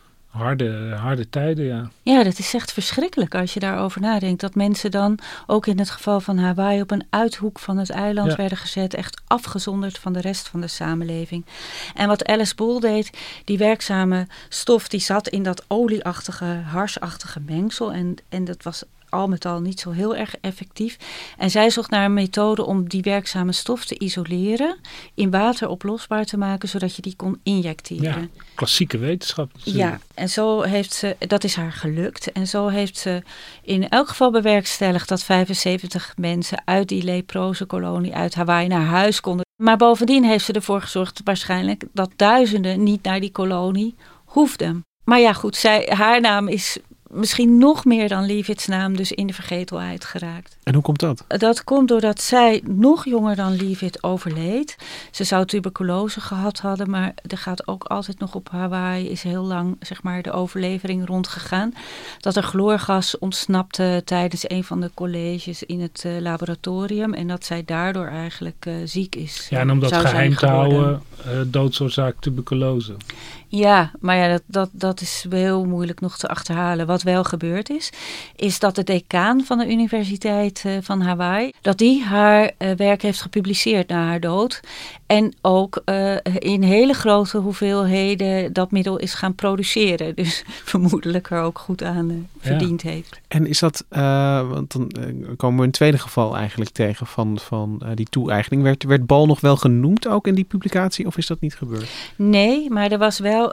harde tijden, ja. Ja, dat is echt verschrikkelijk als je daarover nadenkt. Dat mensen dan, ook in het geval van Hawaii, op een uithoek van het eiland werden gezet. Echt afgezonderd van de rest van de samenleving. En wat Alice Boel deed, die werkzame stof, die zat in dat olieachtige, harsachtige mengsel. En dat was al met al niet zo heel erg effectief. En zij zocht naar een methode om die werkzame stof te isoleren, in water oplosbaar te maken, zodat je die kon injecteren. Ja, klassieke wetenschap natuurlijk. Ja, en zo heeft ze, dat is haar gelukt. En zo heeft ze in elk geval bewerkstelligd dat 75 mensen uit die leprosekolonie uit Hawaii naar huis konden. Maar bovendien heeft ze ervoor gezorgd waarschijnlijk dat duizenden niet naar die kolonie hoefden. Maar ja, goed, haar naam is misschien nog meer dan Leavitt's naam dus in de vergetelheid geraakt. En hoe komt dat? Dat komt doordat zij nog jonger dan Leavitt overleed. Ze zou tuberculose gehad hadden, maar er gaat ook altijd nog op Hawaii, is heel lang zeg maar de overlevering rondgegaan, dat er chloorgas ontsnapte tijdens een van de colleges in het laboratorium en dat zij daardoor eigenlijk ziek is. Ja, en om dat geheim te houden, doodsoorzaak tuberculose. Ja, maar ja, dat is heel moeilijk nog te achterhalen. Wat wel gebeurd is dat de decaan van de Universiteit van Hawaii, dat die haar werk heeft gepubliceerd na haar dood. En ook in hele grote hoeveelheden dat middel is gaan produceren. Dus vermoedelijk er ook goed aan verdiend heeft. En is dat, want dan komen we een tweede geval eigenlijk tegen van die toe-eigening. Werd Ball nog wel genoemd ook in die publicatie of is dat niet gebeurd? Nee, maar er was wel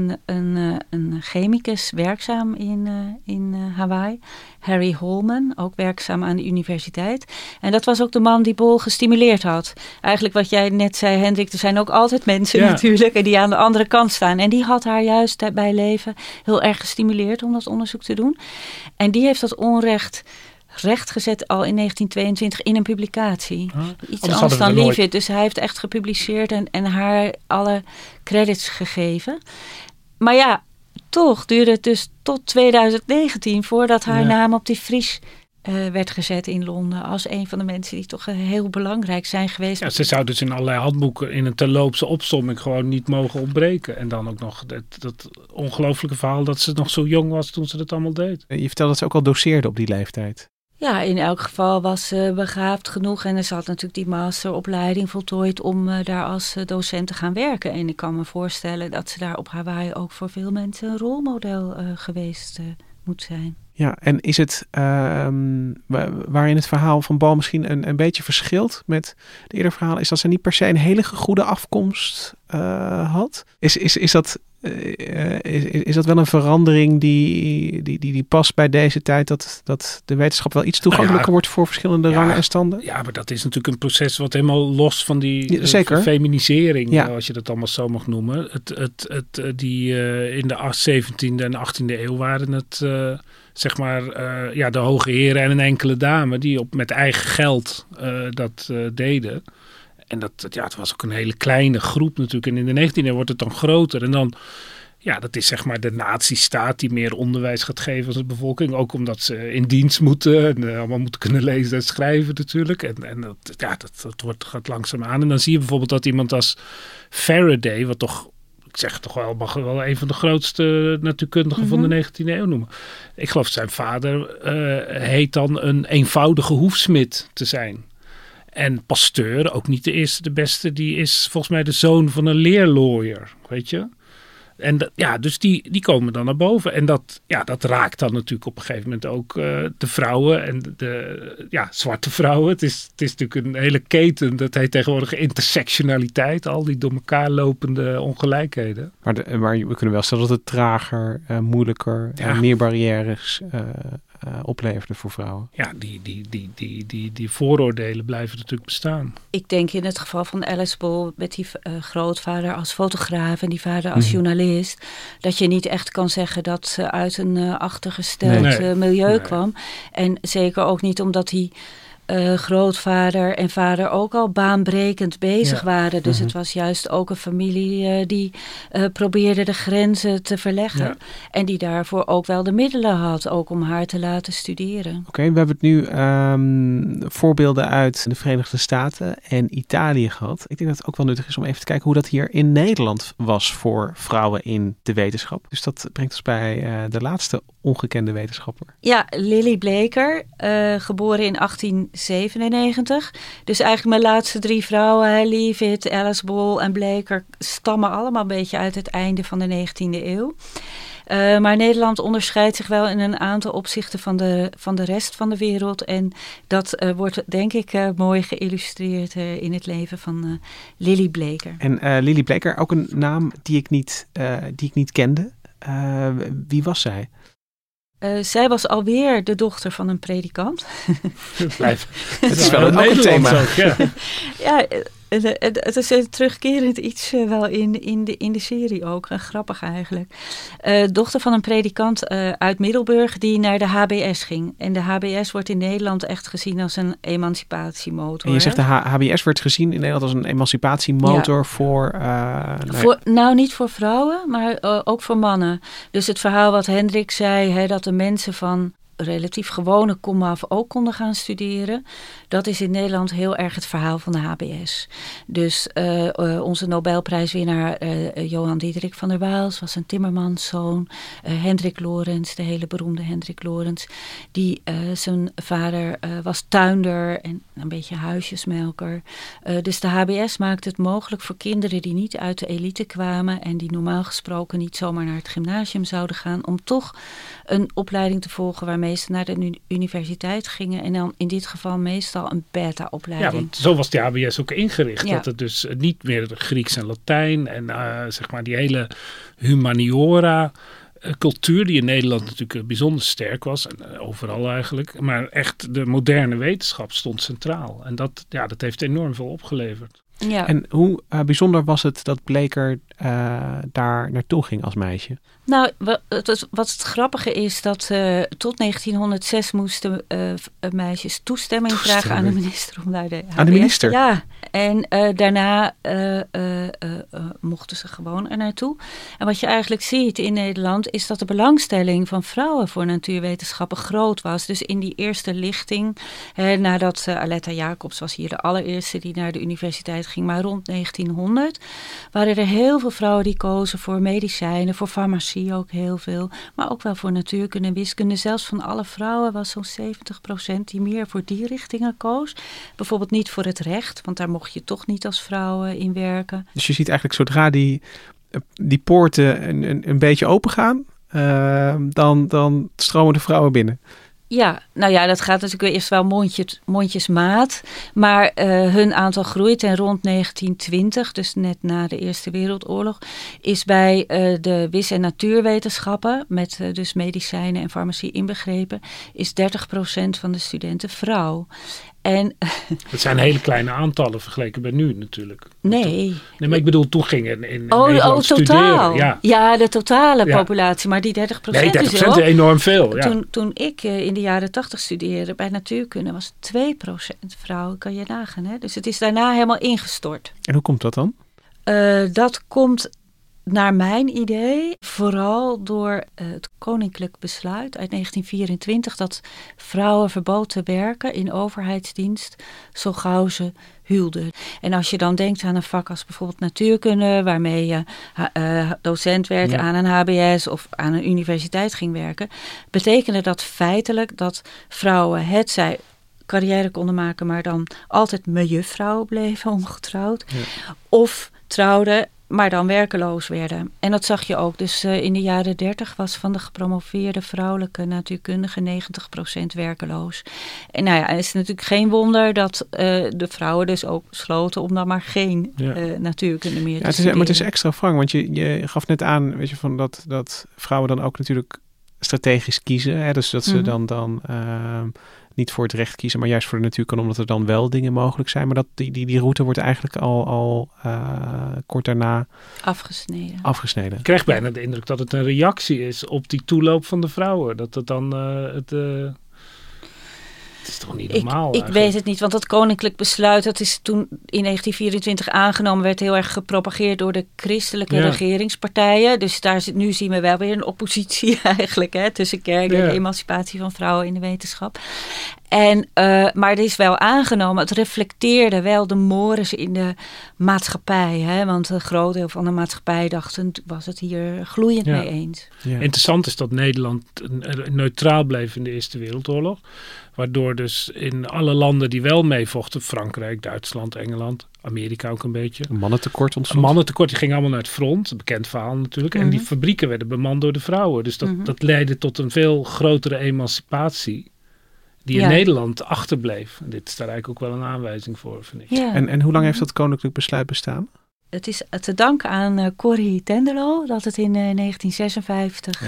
een chemicus werkzaam in Hawaii. Harry Holman, ook werkzaam aan de universiteit. En dat was ook de man die Ball gestimuleerd had. Eigenlijk wat jij net zei, Hendrik, er zijn ook altijd mensen natuurlijk en die aan de andere kant staan. En die had haar juist bij leven heel erg gestimuleerd om dat onderzoek te doen. En die heeft dat onrecht rechtgezet al in 1922 in een publicatie. Iets anders dan Leavitt. Dus hij heeft echt gepubliceerd en haar alle credits gegeven. Maar ja, toch duurde het dus tot 2019 voordat haar naam op die Fries werd gezet in Londen als een van de mensen die toch heel belangrijk zijn geweest. Ja, ze zou dus in allerlei handboeken in een terloopse opsomming gewoon niet mogen ontbreken. En dan ook nog dat ongelooflijke verhaal dat ze nog zo jong was toen ze dat allemaal deed. Je vertelde dat ze ook al doseerde op die leeftijd. Ja, in elk geval was ze begaafd genoeg en ze had natuurlijk die masteropleiding voltooid om daar als docent te gaan werken. En ik kan me voorstellen dat ze daar op Hawaii ook voor veel mensen een rolmodel geweest moet zijn. Ja, en is het waarin het verhaal van Ball misschien een beetje verschilt met de eerdere verhalen, is dat ze niet per se een hele goede afkomst had? Is dat wel een verandering die past bij deze tijd, dat de wetenschap wel iets toegankelijker wordt voor verschillende rangen en standen? Ja, maar dat is natuurlijk een proces wat helemaal los van die feminisering, als je dat allemaal zo mag noemen. In de 17e en 18e eeuw waren het zeg maar de hoge heren en een enkele dame die met eigen geld dat deden. En het was ook een hele kleine groep natuurlijk. En in de 19e eeuw wordt het dan groter. En dan, dat is zeg maar de nazistaat die meer onderwijs gaat geven als de bevolking. Ook omdat ze in dienst moeten en allemaal moeten kunnen lezen en schrijven natuurlijk. En dat gaat langzaam aan. En dan zie je bijvoorbeeld dat iemand als Faraday, wat toch, ik zeg toch wel, mag wel een van de grootste natuurkundigen van de 19e eeuw noemen. Ik geloof zijn vader heet dan een eenvoudige hoefsmid te zijn. En Pasteur, ook niet de eerste, de beste, die is volgens mij de zoon van een leerlooier, weet je. En dus die komen dan naar boven. En dat raakt dan natuurlijk op een gegeven moment ook de vrouwen en de zwarte vrouwen. Het is natuurlijk een hele keten. Dat heet tegenwoordig intersectionaliteit. Al die door elkaar lopende ongelijkheden. Maar we kunnen wel stellen dat het trager, moeilijker, meer barrières opleverde voor vrouwen. Ja, die vooroordelen blijven natuurlijk bestaan. Ik denk in het geval van Alice Ball met die grootvader als fotograaf en die vader als journalist, dat je niet echt kan zeggen dat ze uit een achtergesteld milieu kwam. En zeker ook niet omdat die grootvader en vader ook al baanbrekend bezig waren. Dus het was juist ook een familie die probeerde de grenzen te verleggen. Ja. En die daarvoor ook wel de middelen had, ook om haar te laten studeren. Oké, we hebben het nu voorbeelden uit de Verenigde Staten en Italië gehad. Ik denk dat het ook wel nuttig is om even te kijken hoe dat hier in Nederland was voor vrouwen in de wetenschap. Dus dat brengt ons bij de laatste ongekende wetenschapper. Ja, Lily Bleeker, geboren in 1897. Dus eigenlijk mijn laatste 3 vrouwen, Leavitt, Alice Ball en Bleeker, stammen allemaal een beetje uit het einde van de 19e eeuw. Maar Nederland onderscheidt zich wel in een aantal opzichten van de rest van de wereld. En dat wordt denk ik mooi geïllustreerd in het leven van Lily Bleeker. En Lily Bleeker, ook een naam die ik niet kende. Wie was zij? Zij was alweer de dochter van een predikant. Het is wel een thema. Ook, ja. Ja, het is een terugkerend iets wel in de serie ook. Grappig eigenlijk. Dochter van een predikant uit Middelburg die naar de HBS ging. En de HBS wordt in Nederland echt gezien als een emancipatiemotor. En je zegt de HBS werd gezien in Nederland als een emancipatiemotor voor... Nou, niet voor vrouwen, maar ook voor mannen. Dus het verhaal wat Hendrik zei, dat de mensen van relatief gewone komaf ook konden gaan studeren. Dat is in Nederland heel erg het verhaal van de HBS. Dus onze Nobelprijswinnaar Johan Diederik van der Waals was een timmermanszoon. Hendrik Lorentz, de hele beroemde Hendrik Lorentz. Die zijn vader was tuinder en een beetje huisjesmelker. Dus de HBS maakte het mogelijk voor kinderen die niet uit de elite kwamen en die normaal gesproken niet zomaar naar het gymnasium zouden gaan, om toch een opleiding te volgen waarmee ze naar de universiteit gingen. En dan in dit geval meestal een beta-opleiding. Ja, want zo was de HBS ook ingericht. Ja. Dat het dus niet meer Grieks en Latijn en zeg maar die hele humaniora cultuur die in Nederland natuurlijk bijzonder sterk was. En overal eigenlijk. Maar echt de moderne wetenschap stond centraal. En dat heeft enorm veel opgeleverd. Ja. En hoe bijzonder was het dat Bleeker daar naartoe ging als meisje? Nou, wat het grappige is dat tot 1906 moesten meisjes toestemming vragen aan de minister om naar de HBS. Aan de minister? Ja, en daarna mochten ze gewoon er naartoe. En wat je eigenlijk ziet in Nederland is dat de belangstelling van vrouwen voor natuurwetenschappen groot was. Dus in die eerste lichting, nadat Aletta Jacobs was hier de allereerste die naar de universiteit ging, maar rond 1900 waren er heel veel vrouwen die kozen voor medicijnen, voor farmacie ook heel veel, maar ook wel voor natuurkunde en wiskunde. Zelfs van alle vrouwen was zo'n 70% die meer voor die richtingen koos. Bijvoorbeeld niet voor het recht, want daar mocht je toch niet als vrouw in werken. Dus je ziet eigenlijk zodra die poorten een beetje open gaan, dan stromen de vrouwen binnen. Ja, nou ja, dat gaat natuurlijk eerst wel mondjesmaat. Maar hun aantal groeit en rond 1920, dus net na de Eerste Wereldoorlog, is bij de wis- en natuurwetenschappen, met dus medicijnen en farmacie inbegrepen, is 30% van de studenten vrouw. En dat zijn hele kleine aantallen vergeleken bij nu natuurlijk. Nee, maar ik bedoel, toen gingen in Nederland totaal. studeren. Ja, de totale populatie, maar die 30% nee, 30% is enorm veel. Ja. Toen ik in de jaren 80 studeerde bij natuurkunde was 2% vrouwen, kan je nagaan. Hè? Dus het is daarna helemaal ingestort. En hoe komt dat dan? Dat komt naar mijn idee vooral door het koninklijk besluit uit 1924 dat vrouwen verbood te werken in overheidsdienst zo gauw ze huwden. En als je dan denkt aan een vak als bijvoorbeeld natuurkunde, waarmee je docent werd aan een HBS of aan een universiteit ging werken, betekende dat feitelijk dat vrouwen hetzij carrière konden maken, maar dan altijd mejuffrouw bleven, ongetrouwd, of trouwden, maar dan werkeloos werden. En dat zag je ook. Dus in de jaren 30 was van de gepromoveerde vrouwelijke natuurkundigen 90% werkeloos. En nou ja, het is natuurlijk geen wonder dat de vrouwen dus ook besloten om dan maar geen natuurkunde meer te studeren. Maar het is extra wrang, want je gaf net aan, weet je, van dat vrouwen dan ook natuurlijk strategisch kiezen. Hè? Dus dat ze dan niet voor het recht kiezen, maar juist voor de natuurkunde, omdat er dan wel dingen mogelijk zijn. Maar dat die route wordt eigenlijk al kort daarna afgesneden. Ik krijg bijna de indruk dat het een reactie is op die toeloop van de vrouwen. Dat het dan het is toch niet normaal? Ik weet het niet, want dat koninklijk besluit, dat is toen in 1924 aangenomen, werd heel erg gepropageerd door de christelijke regeringspartijen. Dus nu zien we wel weer een oppositie eigenlijk, hè, tussen kerk en de emancipatie van vrouwen in de wetenschap. Maar het is wel aangenomen. Het reflecteerde wel de mores in de maatschappij. Hè? Want een groot deel van de maatschappij was het hier gloeiend mee eens. Ja. Interessant is dat Nederland neutraal bleef in de Eerste Wereldoorlog. Waardoor dus in alle landen die wel meevochten, Frankrijk, Duitsland, Engeland, Amerika ook een beetje. Een mannentekort ontstond. Een mannentekort, die ging allemaal naar het front. Een bekend verhaal natuurlijk. En die fabrieken werden bemand door de vrouwen. Dus dat leidde tot een veel grotere emancipatie. Die in Nederland achterbleef. Dit is daar eigenlijk ook wel een aanwijzing voor, vind ik. Ja. En hoe lang heeft dat koninklijk besluit bestaan? Het is te danken aan Corrie Tenderlo dat het in 1956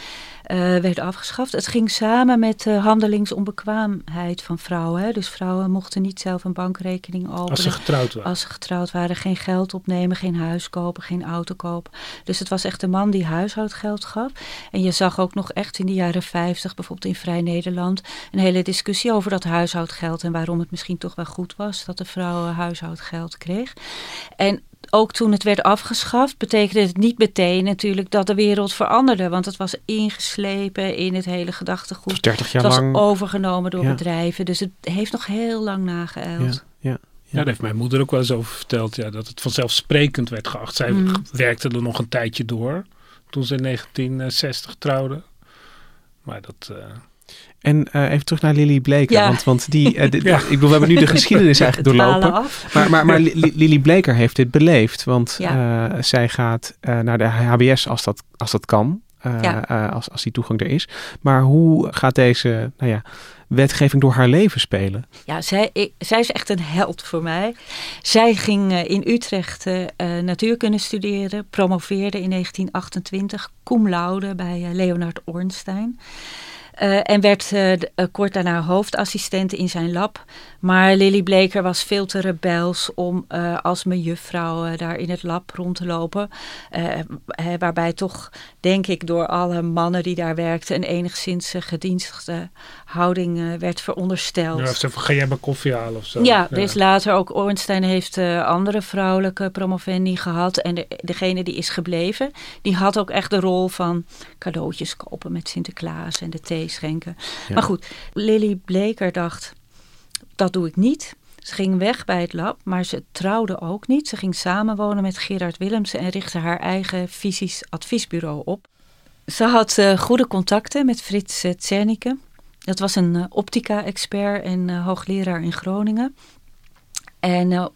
werd afgeschaft. Het ging samen met de handelingsonbekwaamheid van vrouwen. Hè. Dus vrouwen mochten niet zelf een bankrekening openen. Als ze getrouwd waren. Geen geld opnemen, geen huis kopen, geen auto kopen. Dus het was echt de man die huishoudgeld gaf. En je zag ook nog echt in de jaren 50, bijvoorbeeld in Vrij Nederland, een hele discussie over dat huishoudgeld en waarom het misschien toch wel goed was dat de vrouw huishoudgeld kreeg. En ook toen het werd afgeschaft, betekende het niet meteen natuurlijk dat de wereld veranderde. Want het was ingeslepen in het hele gedachtegoed. 30 jaar lang. Het was lang overgenomen door bedrijven. Dus het heeft nog heel lang nageijld. Ja, daar heeft mijn moeder ook wel eens over verteld. Ja, dat het vanzelfsprekend werd geacht. Zij werkte er nog een tijdje door. Toen ze in 1960 trouwde. Maar dat... En even terug naar Lily Bleeker. Want die, ik bedoel, we hebben nu de geschiedenis eigenlijk doorlopen. Maar Lily Bleeker heeft dit beleefd. Want zij gaat naar de HBS als dat kan. Als die toegang er is. Maar hoe gaat deze wetgeving door haar leven spelen? Ja, zij is echt een held voor mij. Zij ging in Utrecht natuurkunde studeren. Promoveerde in 1928 cum laude bij Leonard Ornstein. En werd kort daarna hoofdassistent in zijn lab. Maar Lily Bleeker was veel te rebels om als mejuffrouw daar in het lab rond te lopen. Waarbij toch, denk ik, door alle mannen die daar werkten een enigszins gedienstigde houding werd verondersteld. Ja, ze ga jij maar koffie halen of zo? Ja, dus later ook Ornstein heeft andere vrouwelijke promovendi gehad. En degene die is gebleven, die had ook echt de rol van cadeautjes kopen met Sinterklaas en de thee schenken. Ja. Maar goed, Lily Bleeker dacht, dat doe ik niet. Ze ging weg bij het lab, maar ze trouwde ook niet. Ze ging samenwonen met Gerard Willemsen en richtte haar eigen fysisch adviesbureau op. Ze had goede contacten met Frits Zernike. Dat was een optica-expert en hoogleraar in Groningen. En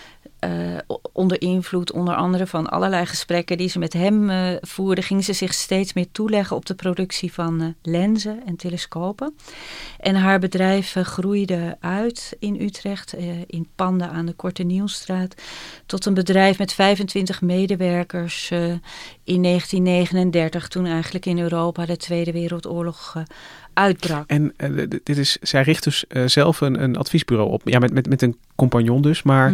onder invloed onder andere van allerlei gesprekken die ze met hem voerde, ging ze zich steeds meer toeleggen op de productie van lenzen en telescopen. En haar bedrijf groeide uit in Utrecht, in panden aan de Korte Nieuwstraat, tot een bedrijf met 25 medewerkers in 1939, toen eigenlijk in Europa de Tweede Wereldoorlog uitbrak. En zij richt dus zelf een adviesbureau op. Ja, met een compagnon dus. Maar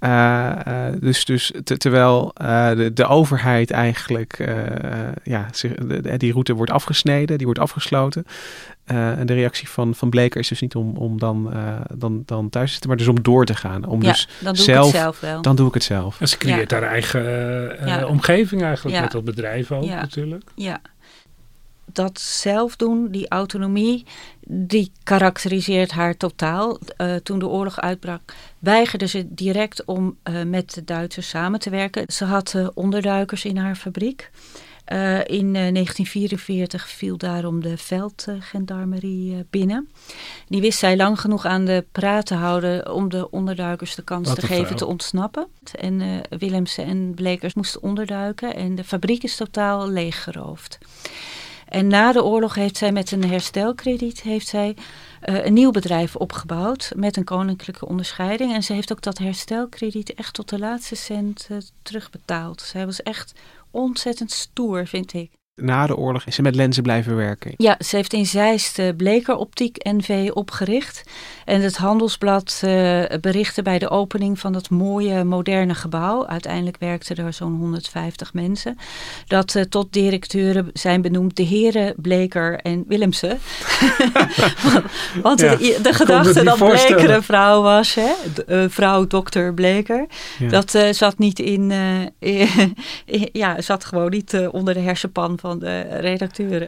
terwijl de overheid eigenlijk die route wordt afgesneden, die wordt afgesloten. En de reactie van Bleeker is dus niet om dan thuis te zitten, maar dus om door te gaan. Om dus dan doe ik het zelf wel. Dan doe ik het zelf. En ze creëert haar eigen omgeving eigenlijk met dat bedrijf ook natuurlijk. Ja. Dat zelf doen, die autonomie, die karakteriseert haar totaal. Toen de oorlog uitbrak, weigerde ze direct om met de Duitsers samen te werken. Ze had onderduikers in haar fabriek. In 1944 viel daarom de veldgendarmerie binnen. Die wist zij lang genoeg aan de praat te houden om de onderduikers de kans te geven te ontsnappen. En Willemsen en Bleekers moesten onderduiken en de fabriek is totaal leeggeroofd. En na de oorlog heeft zij met een herstelkrediet een nieuw bedrijf opgebouwd met een koninklijke onderscheiding. En ze heeft ook dat herstelkrediet echt tot de laatste cent terugbetaald. Zij was echt ontzettend stoer, vind ik. Na de oorlog is ze met lenzen blijven werken. Ja, ze heeft in Zeist Bleker Optiek NV opgericht. En het Handelsblad berichtte bij de opening van dat mooie moderne gebouw. Uiteindelijk werkten er zo'n 150 mensen. Dat tot directeuren zijn benoemd de heren Bleker en Willemsen. Want de gedachte dat Bleker een vrouw was, hè? Vrouw dokter Bleker. Ja. Dat zat niet zat gewoon niet onder de hersenpan van de redacteuren.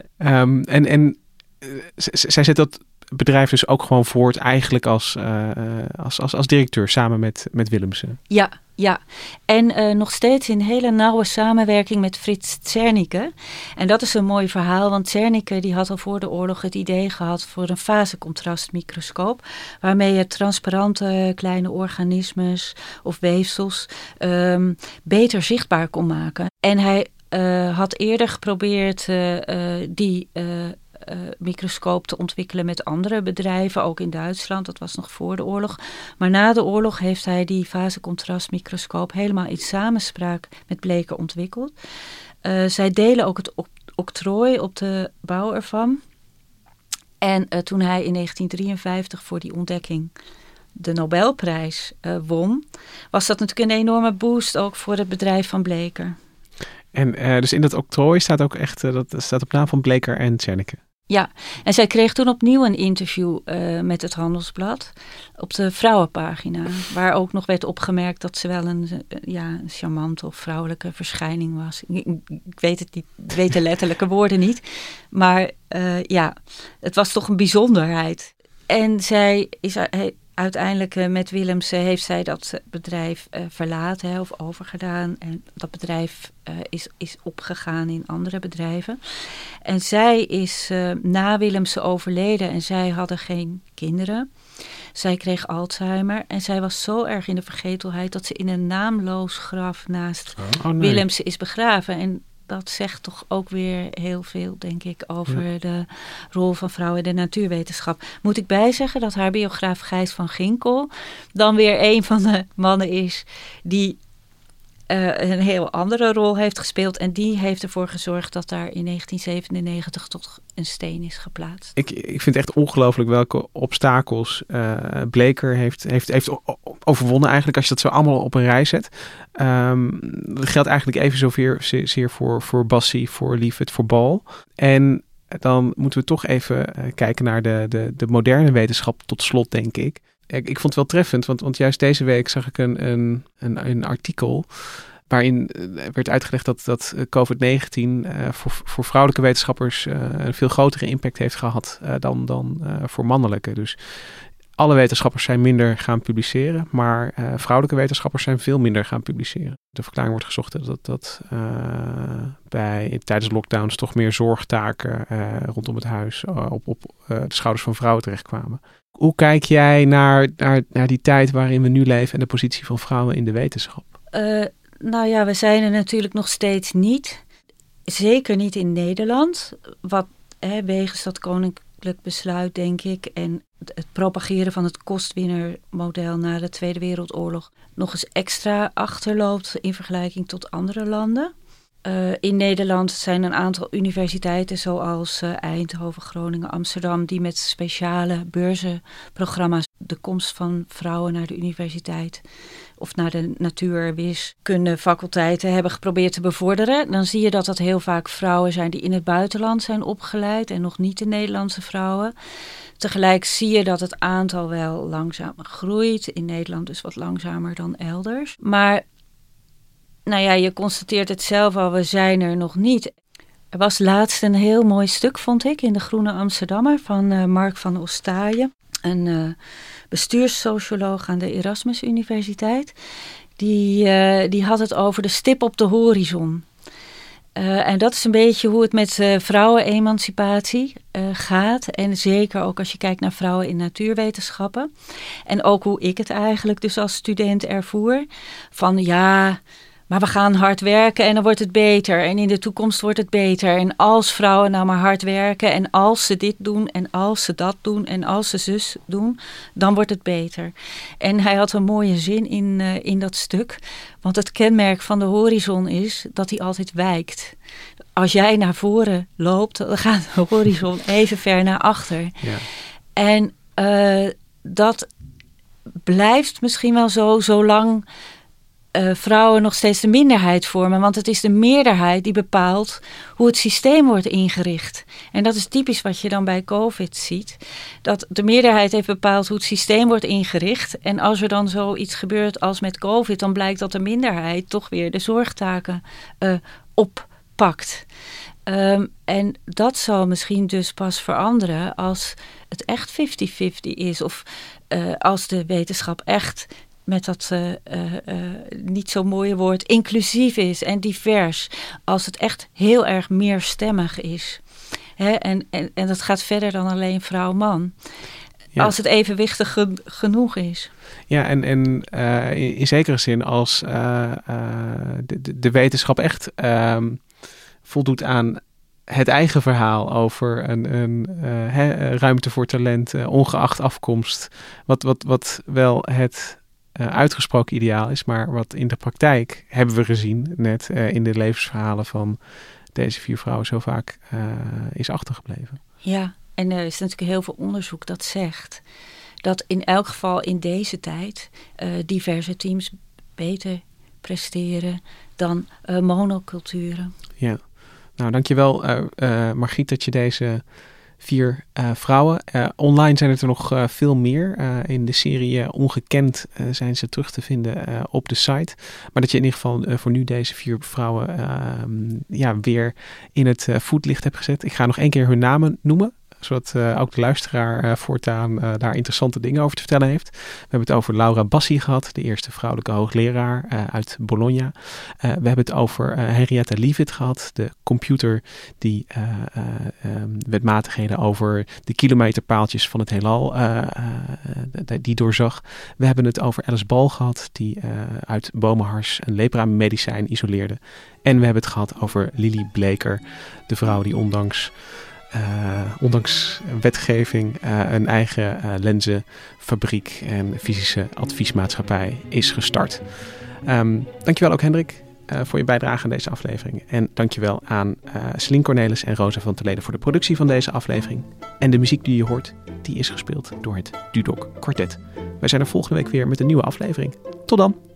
Zij zet dat bedrijf dus ook gewoon voort eigenlijk als directeur samen met Willemsen. Ja. En nog steeds in hele nauwe samenwerking met Frits Zernike. En dat is een mooi verhaal, want Zernike die had al voor de oorlog het idee gehad voor een fasecontrastmicroscoop, waarmee je transparante kleine organismes of weefsels beter zichtbaar kon maken. En hij had eerder geprobeerd die microscoop te ontwikkelen met andere bedrijven, ook in Duitsland. Dat was nog voor de oorlog. Maar na de oorlog heeft hij die fasecontrastmicroscoop helemaal in samenspraak met Bleker ontwikkeld. Zij delen ook het octrooi op de bouw ervan. En toen hij in 1953 voor die ontdekking de Nobelprijs won, was dat natuurlijk een enorme boost ook voor het bedrijf van Bleker. En dus in dat octrooi staat ook echt, dat staat op naam van Bleker en Zernike. Ja, en zij kreeg toen opnieuw een interview met het Handelsblad op de vrouwenpagina, waar ook nog werd opgemerkt dat ze wel een charmante of vrouwelijke verschijning was. Ik weet het niet, ik weet de letterlijke woorden niet, maar het was toch een bijzonderheid. En zij is uiteindelijk met Willemsen heeft zij dat bedrijf verlaten of overgedaan. En dat bedrijf is opgegaan in andere bedrijven. En zij is na Willemsen overleden en zij hadden geen kinderen. Zij kreeg Alzheimer en zij was zo erg in de vergetelheid dat ze in een naamloos graf naast Willemsen is begraven. En dat zegt toch ook weer heel veel, denk ik, over de rol van vrouwen in de natuurwetenschap. Moet ik bijzeggen dat haar biograaf Gijs van Ginkel dan weer een van de mannen is die een heel andere rol heeft gespeeld. En die heeft ervoor gezorgd dat daar in 1997 toch een steen is geplaatst. Ik vind het echt ongelooflijk welke obstakels Bleker heeft overwonnen eigenlijk, als je dat zo allemaal op een rij zet. Dat geldt eigenlijk even zozeer voor Bassie, voor Liefert, voor Bal. En dan moeten we toch even kijken naar de moderne wetenschap tot slot, denk ik. Ik vond het wel treffend, want juist deze week zag ik een artikel waarin werd uitgelegd dat COVID-19 voor vrouwelijke wetenschappers een veel grotere impact heeft gehad dan voor mannelijke. Dus alle wetenschappers zijn minder gaan publiceren, maar vrouwelijke wetenschappers zijn veel minder gaan publiceren. De verklaring wordt gezocht dat tijdens lockdowns toch meer zorgtaken rondom het huis op de schouders van vrouwen terechtkwamen. Hoe kijk jij naar die tijd waarin we nu leven en de positie van vrouwen in de wetenschap? We zijn er natuurlijk nog steeds niet. Zeker niet in Nederland. Wegens dat koninklijk besluit, denk ik, en het propageren van het kostwinnermodel na de Tweede Wereldoorlog nog eens extra achterloopt in vergelijking tot andere landen. In Nederland zijn een aantal universiteiten zoals Eindhoven, Groningen, Amsterdam, die met speciale beurzenprogramma's de komst van vrouwen naar de universiteit of naar de natuurwiskundefaculteiten hebben geprobeerd te bevorderen. Dan zie je dat dat heel vaak vrouwen zijn die in het buitenland zijn opgeleid en nog niet de Nederlandse vrouwen. Tegelijk zie je dat het aantal wel langzaam groeit. In Nederland dus wat langzamer dan elders. Maar je constateert het zelf al, we zijn er nog niet. Er was laatst een heel mooi stuk, vond ik, in de Groene Amsterdammer van Mark van Ostaaien. Een bestuurssocioloog aan de Erasmus Universiteit. Die had het over de stip op de horizon. En dat is een beetje hoe het met vrouwenemancipatie gaat. En zeker ook als je kijkt naar vrouwen in natuurwetenschappen. En ook hoe ik het eigenlijk dus als student ervoer. Van maar we gaan hard werken en dan wordt het beter. En in de toekomst wordt het beter. En als vrouwen nou maar hard werken en als ze dit doen en als ze dat doen en als ze zus doen, dan wordt het beter. En hij had een mooie zin in dat stuk. Want het kenmerk van de horizon is dat hij altijd wijkt. als jij naar voren loopt, dan gaat de horizon even ver naar achter. Ja. En dat blijft misschien wel zo, zolang vrouwen nog steeds de minderheid vormen. Want het is de meerderheid die bepaalt hoe het systeem wordt ingericht. En dat is typisch wat je dan bij COVID ziet. Dat de meerderheid heeft bepaald hoe het systeem wordt ingericht. En als er dan zoiets gebeurt als met COVID, dan blijkt dat de minderheid toch weer de zorgtaken oppakt. En dat zal misschien dus pas veranderen als het echt 50-50 is. Of als de wetenschap echt met dat niet zo mooie woord inclusief is en divers. Als het echt heel erg meerstemmig is. Hè? En dat gaat verder dan alleen vrouw-man. Ja. Als het evenwichtig genoeg is. Ja, en in zekere zin als de wetenschap echt voldoet aan het eigen verhaal over een ruimte voor talent, ongeacht afkomst. Wat wel het uitgesproken ideaal is, maar wat in de praktijk hebben we gezien, net in de levensverhalen van deze 4 vrouwen zo vaak is achtergebleven. Ja, en er is natuurlijk heel veel onderzoek dat zegt dat in elk geval in deze tijd diverse teams beter presteren dan monoculturen. Ja, nou dankjewel Margriet dat je deze 4 vrouwen. Online zijn het er nog veel meer. In de serie Ongekend zijn ze terug te vinden op de site. Maar dat je in ieder geval voor nu deze 4 vrouwen weer in het voetlicht hebt gezet. Ik ga nog 1 keer hun namen noemen, zodat ook de luisteraar voortaan daar interessante dingen over te vertellen heeft. We hebben het over Laura Bassi gehad, de eerste vrouwelijke hoogleraar uit Bologna. We hebben het over Henrietta Leavitt gehad, de computer die wetmatigheden over de kilometerpaaltjes van het heelal die doorzag. We hebben het over Alice Ball gehad, die uit bomenhars een lepra-medicijn isoleerde. En we hebben het gehad over Lily Bleker, de vrouw die ondanks wetgeving een eigen lenzenfabriek en fysische adviesmaatschappij is gestart. Dankjewel ook Hendrik voor je bijdrage aan deze aflevering. En dankjewel aan Celine Cornelis en Rosa van Toledo voor de productie van deze aflevering. En de muziek die je hoort, die is gespeeld door het Dudok Quartet. Wij zijn er volgende week weer met een nieuwe aflevering. Tot dan!